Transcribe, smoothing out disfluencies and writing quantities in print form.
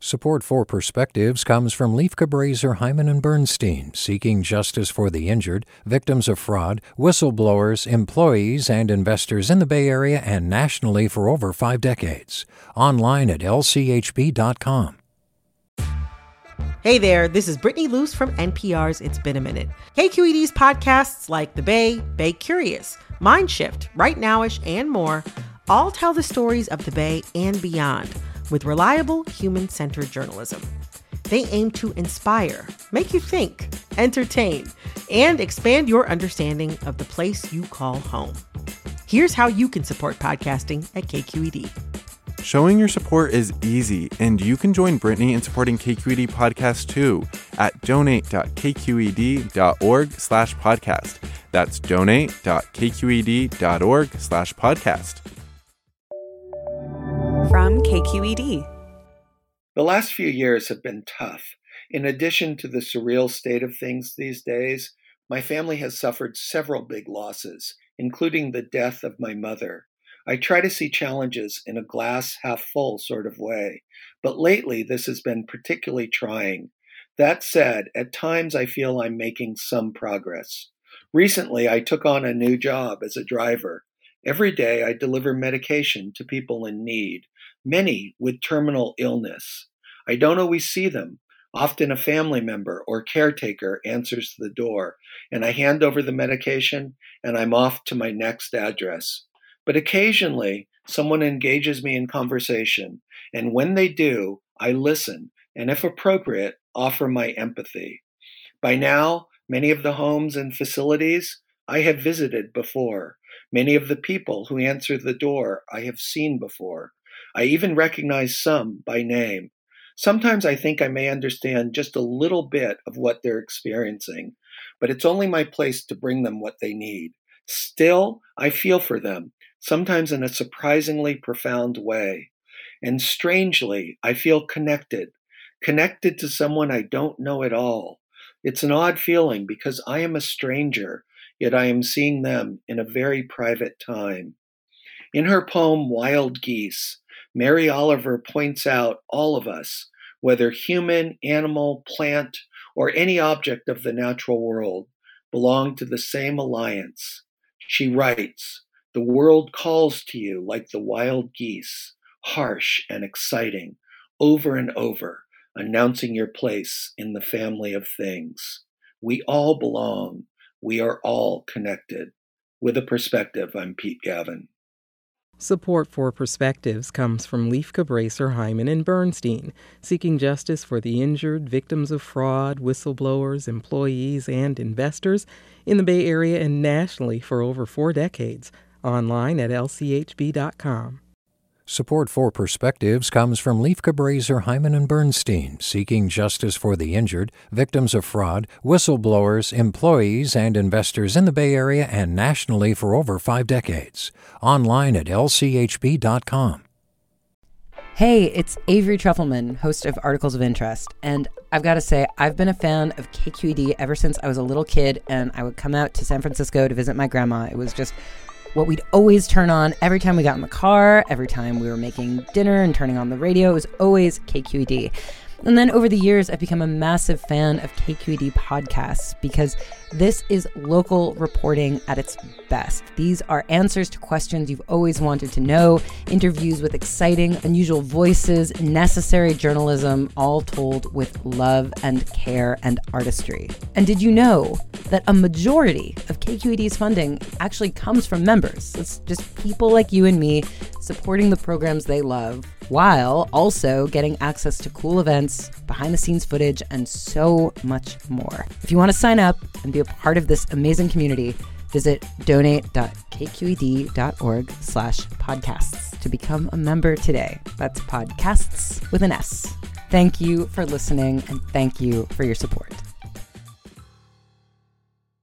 Support for Perspectives comes from Leif Cabraser, Hyman and Bernstein, seeking justice for the injured, victims of fraud, whistleblowers, employees, and investors in the Bay Area and nationally for over 5 decades. Online at lchb.com. Hey there, this is Brittany Luce from NPR's It's Been a Minute. KQED's podcasts like The Bay, Bay Curious, Mindshift, Right Nowish, and more all tell the stories of the Bay and beyond with reliable, human-centered journalism. They aim to inspire, make you think, entertain, and expand your understanding of the place you call home. Here's how you can support podcasting at KQED. Showing your support is easy, and you can join Brittany in supporting KQED Podcast too at donate.kqed.org/podcast. That's donate.kqed.org/podcast. From KQED. The last few years have been tough. In addition to the surreal state of things these days, my family has suffered several big losses, including the death of my mother. I try to see challenges in a glass half full sort of way, but lately this has been particularly trying. That said, at times I feel I'm making some progress. Recently, I took on a new job as a driver. Every day I deliver medication to people in need, many with terminal illness. I don't always see them. Often a family member or caretaker answers the door, and I hand over the medication, and I'm off to my next address. But occasionally, someone engages me in conversation, and when they do, I listen, and if appropriate, offer my empathy. By now, many of the homes and facilities I have visited before. Many of the people who answer the door I have seen before. I even recognize some by name. Sometimes I think I may understand just a little bit of what they're experiencing, but it's only my place to bring them what they need. Still, I feel for them, sometimes in a surprisingly profound way. And strangely, I feel connected to someone I don't know at all. It's an odd feeling because I am a stranger, yet I am seeing them in a very private time. In her poem, Wild Geese, Mary Oliver points out all of us, whether human, animal, plant, or any object of the natural world, belong to the same alliance. She writes, "The world calls to you like the wild geese, harsh and exciting, over and over, announcing your place in the family of things. We all belong. We are all connected." With a perspective, I'm Pete Gavin. Support for Perspectives comes from Leif Cabraser, Hyman and Bernstein, seeking justice for the injured, victims of fraud, whistleblowers, employees, and investors in the Bay Area and nationally for over 4 decades. Online at lchb.com. Support for Perspectives comes from Leif Cabraser, Hyman and Bernstein, seeking justice for the injured, victims of fraud, whistleblowers, employees, and investors in the Bay Area and nationally for over 5 decades. Online at lchb.com. Hey, it's Avery Trufelman, host of Articles of Interest, and I've got to say, I've been a fan of KQED ever since I was a little kid, and I would come out to San Francisco to visit my grandma. It was just what we'd always turn on every time we got in the car, every time we were making dinner and turning on the radio. It was always KQED. And then over the years, I've become a massive fan of KQED podcasts because this is local reporting at its best. These are answers to questions you've always wanted to know, interviews with exciting, unusual voices, necessary journalism, all told with love and care and artistry. And did you know that a majority of KQED's funding actually comes from members? It's just people like you and me supporting the programs they love, while also getting access to cool events, behind-the-scenes footage, and so much more. If you want to sign up and be a part of this amazing community, visit donate.kqed.org/podcasts to become a member today. That's podcasts with an S. Thank you for listening, and thank you for your support.